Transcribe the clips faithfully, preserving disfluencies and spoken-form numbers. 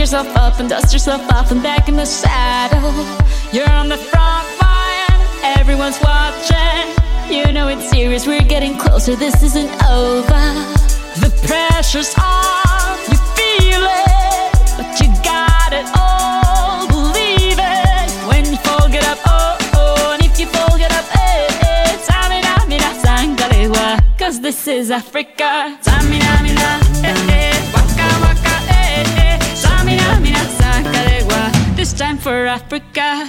yourself up and dust yourself off and back in the saddle. You're on the front line, everyone's watching. You know it's serious, we're getting closer, this isn't over. The pressure's on, you feel it, but you got it all, believe it. When you fall, get up, oh, oh, and if you fall, get up, eh, eh. Samina, mina, sangalewa, cause this is Africa. Samina, mina, eh, eh, waka, waka, eh, eh. Samina, mina, sangalewa, this time for Africa.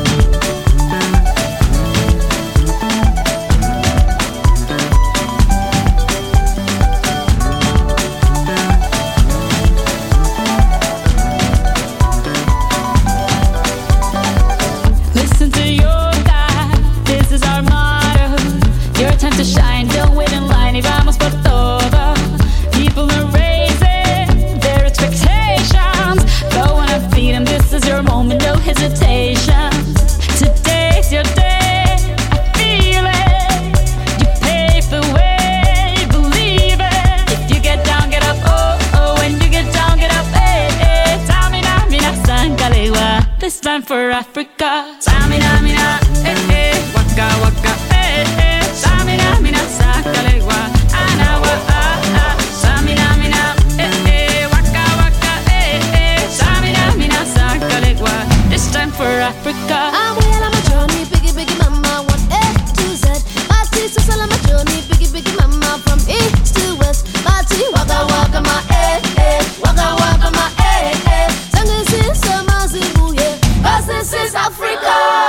Listen to your God, this is our motto. Your time to shine, don't wait in line. Y vamos por todo. People are raising their expectations. Go on and feed them, this is your moment, no hesitation. Today's your day, I feel it. You pave the way, believe it. If you get down, get up, oh, oh. When you get down, get up, eh, eh. Samina, mina, sangalewa, this time for Africa. Samina, mina, eh, eh. Waka, waka, eh, eh. Samina, mina, sangalewa, anawa, ah, ah. Samina, mina, eh, eh. Waka, waka, eh, eh. Samina, mina, sangalewa, this time for Africa. I'm well on my journey, biggie, biggie mama, one A to Z. My tea, so on my journey, biggie, biggie mama, from east to west. My tea, waka, waka, my eh, eh. Waka, waka, my eh, eh. Sangin' sin, sama, zibu, yeah. Cause this is Africa.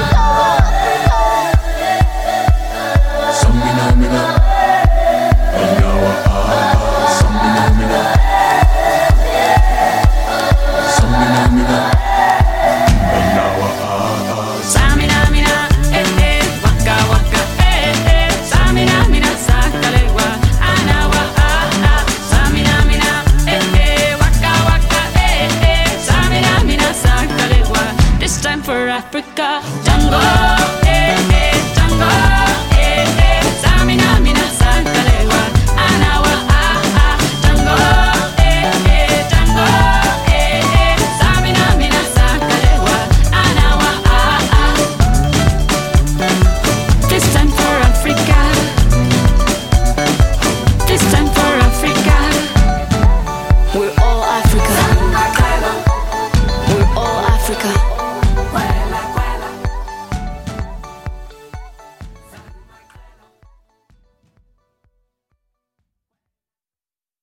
Samina, mina, anawa, ah, ah. Samina, mina, samina, mina, anawa, ah, ah. Samina, mina, eh, eh. Waka, waka, eh, eh. Samina, mina, sangalewa, anawa, ah, ah. Samina, mina, eh, eh. Waka, waka, eh, eh. Samina, mina, sangalewa, this time for Africa. Jungle.